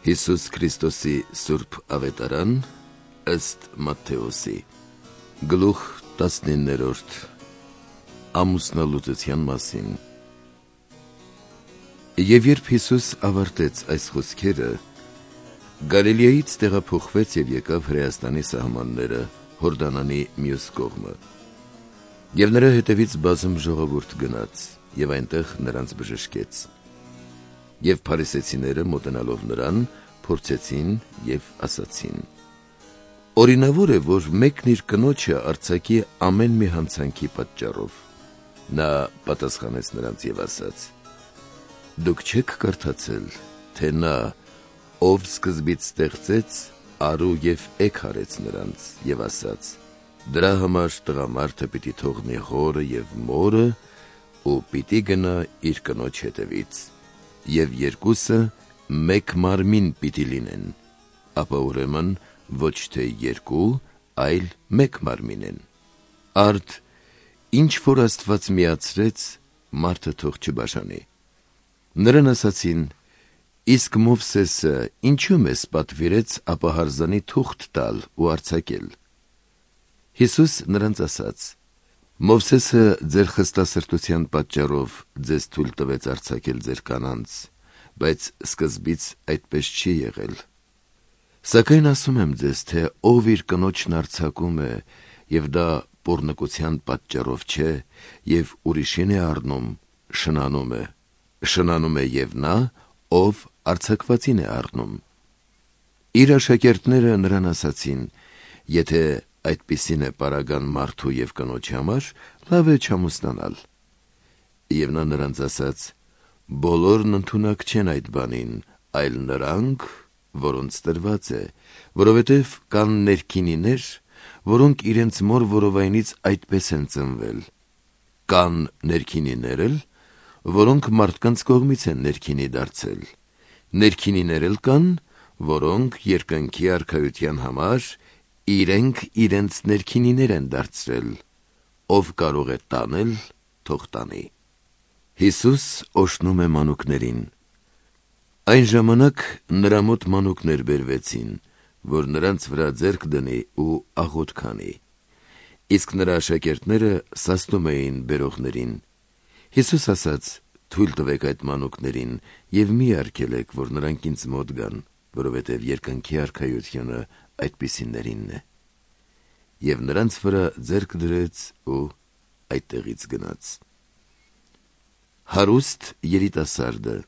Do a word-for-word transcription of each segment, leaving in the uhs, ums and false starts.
Հիսուս Քրիստոսի Սուրբ Ավետարան ըստ Մատթեոսի գլուխ տասնիններորդ ամուսնալուծության մասին։ Եվ երբ Հիսուս ավարտեց այս խոսքերը, Գալիլեայից տեղափոխվեց և եկավ Հրեաստանի սահմանները Հորդանանի մյուս կողմը։ Եվ նրա հետևից բազում ժողովուրդ գնաց, և այնտեղ նրանց բժշկեց։ Եվ փարիսեցիները մոտենալով նրան փորձեցին և ասացին. «Օրինավոր է, որ մեկն իր կնոջը արձակի ամեն մի հանցանքի պատճառով»։ Նա պատասխանեց նրանց և ասաց. «Դուք չե՞ք կարդացել, թե նա, ով սկզբից ստեղծեց, արու և էգ արեց նրանց և ասաց. դրա համար տղամարդը պիտի թողնի հորը և մորը ու պիտի գնա իր կնոջ հետևից, և երկուսը մեկ մարմին պիտի լինեն, ապա ուրեմն ոչ թե երկու, այլ մեկ մարմին են։ Արդ ինչ որ Աստված միացրեց, մարդը թող չբաժանի»։ Նրան ասացին. «Իսկ Մովսեսը ինչու մեզ պատվիրեց ապահարզանի թուղթ տալ ու արձակել»։ Հիսուս նրանց ասաց. «Մովսեսը ձեր խստասրտության պատճառով ձեզ թույլ տվեց արձակել ձեր կանանց, բայց սկզբից այդպես չի եղել։ Սակայն ասում եմ ձեզ, թե ով իր կնոջն արձակում է, և դա պոռնկության պատճառով չէ, և ուրիշին է առնում, շնանում է, շնանում է և նա, ով արձակվածին է առնում»։ Իր աշակերտները նրան ասացին. «Եթե այդպիսին է պարագան մարդու և կնոջ համար, լավ է չամուսնանալ»։ Եվ նա նրանց ասաց. «Բոլորն ընդունակ չեն այդ բանին, այլ նրանք, որոնց տրված է, որովհետև կան ներքինիներ, որոնք իրենց մոր որովայնից այդպես են ծնվել, կան ներքինիներ էլ, որոնք մարդկանց կողմից են ներքինի դարձել, ներքինիներ էլ կան, որոնք երկնքի արքայության համար իրենք իրենց ներքինիներ են դարձրել, ով կարող է տանել, թող տանի»։ Հիսուս օրհնում է մանուկներին։ Այն ժամանակ նրա մոտ մանուկներ բերվեցին, որ նրանց վրա ձեռք դնի ու աղոթք անի։ Իսկ նրա աշակերտները սաստում էին բերողներին։ Հիսուս ասաց. «Թույլ տվեք այդ մանուկներին և մի արգելեք, որ նրանք ինձ մոտ գան, որովհետև երկնքի արքայությունը այդպիսիներինն է»։ Եվ նրանց վրա ձեռք դրեց ու այդտեղից գնաց։ Հարուստ երիտասարդը։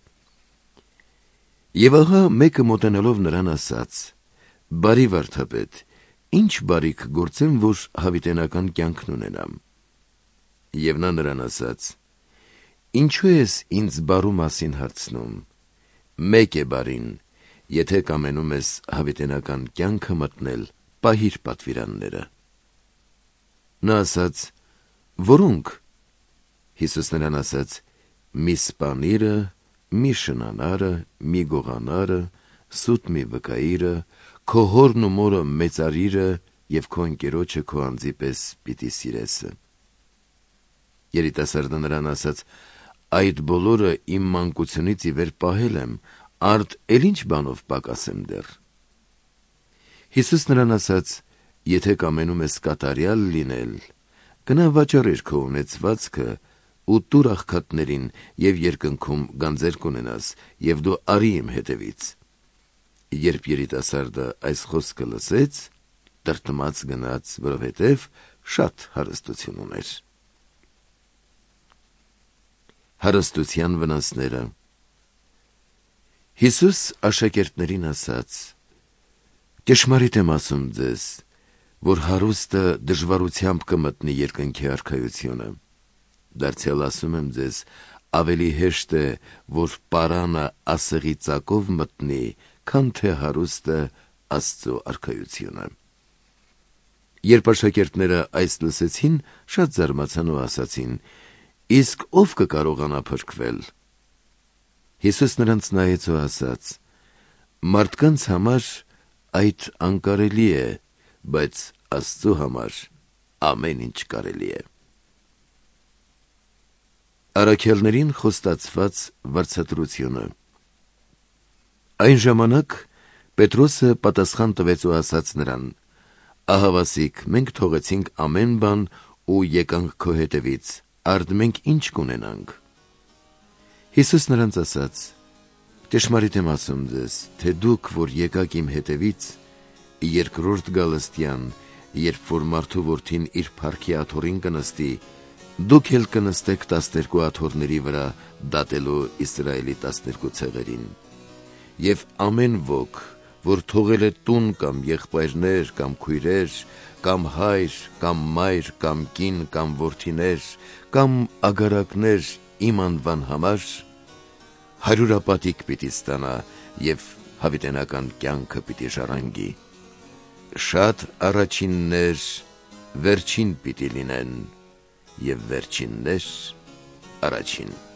Եվ ահա մեկը մոտենալով նրան ասաց. «Բարի վարդապետ, ի՞նչ բարիք գործեմ, որ հավիտենական կյանքն ունենամ»։ Եվ նա նրան ասաց. «Ինչո՞ւ ես ինձ բարու մասին հարցնում, մեկ է բարին, եթե կամենում ես հավիտենական կյանքը մտնել, պահիր պատվիրանները»։ Նա ասաց. «Որո՞նք»։ Հիսուս նրան ասաց. «Մի սպանիրը, մի շնանարը, մի գողանարը, սուտ մի վկայիրը, քո հորն ու մորը մեծարիրը և քո ընկերոջը քո անձի պես պիտի սիրեսը»։ Երիտասարդը նրան ասաց. «Այդ բոլորը իմ մանկությունից ի վեր պահել եմ, արդ էլ ի՞նչ բանով պակասեմ դեռ»։ Հիսուս նրան ասաց. «Եթե կամենում ես կատարյալ լինել, գնա վաճառիր քո ունեցվածքը ու տուր աղքատներին, և երկնքում գանձեր կունենաս, և դու արի իմ հետևից»։ Երբ երիտասարդը այս խոսքը լսեց, տրտմած գնաց, որովհետև շատ հարստություն ուներ։ Հարստության վնասները։ Հիսուս աշակերտներին ասաց. «Ճշմարիտ եմ ասում ձեզ, որ հարուստը դժվարությամբ կմտնի երկնքի արքայությունը։ Դարձյալ ասում եմ ձեզ, ավելի հեշտ է, որ պարանը ասեղի ծակով մտնի, քան թե հարուստը Աստծու արքայությունը»։ Երբ աշակերտները այս լսեցին, շատ զարմացան ու ասացին. «Իսկ ո՞վ կկարողանա փրկվել»։ Հիսուս նրանց նայեց ու ասաց. «Մարդկանց համար այդ անկարելի է, բայց Աստծու համար ամեն ինչ կարելի է»։ Առաքյալներին խոստացված վարձատրությունը։ Այն ժամանակ Պետրոսը պատասխան տվեց ու ասաց նրան. «Ահավասիկ, մենք թողեցինք ամեն բան ու եկանք քո հետևից, արդ մենք ինչ կունենանք»։ Հիսուս նրանց ասաց. «Ճշմարիտ եմ ասում ձեզ, թե դուք, որ եկաք իմ հետևից, երկրորդ գալստյան, երբ որ մարդու որդին իր փառքի աթոռին կնստի, դուք էլ կնստեք տասներկու աթոռների վրա դատելու Իսրայելի տասներկու ցեղերին։ Եվ ամեն ոք, որ թողել է տուն կամ եղբայրներ կամ քույրեր, կամ հայր, կամ մայր, կամ կին, կամ որդիներ, կամ ագարակներ իմ անվան համար, հարյուրապատիկ պիտի ստանա և հավիտենական կյանքը պիտի ժառանգի։ Շատ առաջիններ վերջին պիտի լինեն, և վերջիններ առաջին»։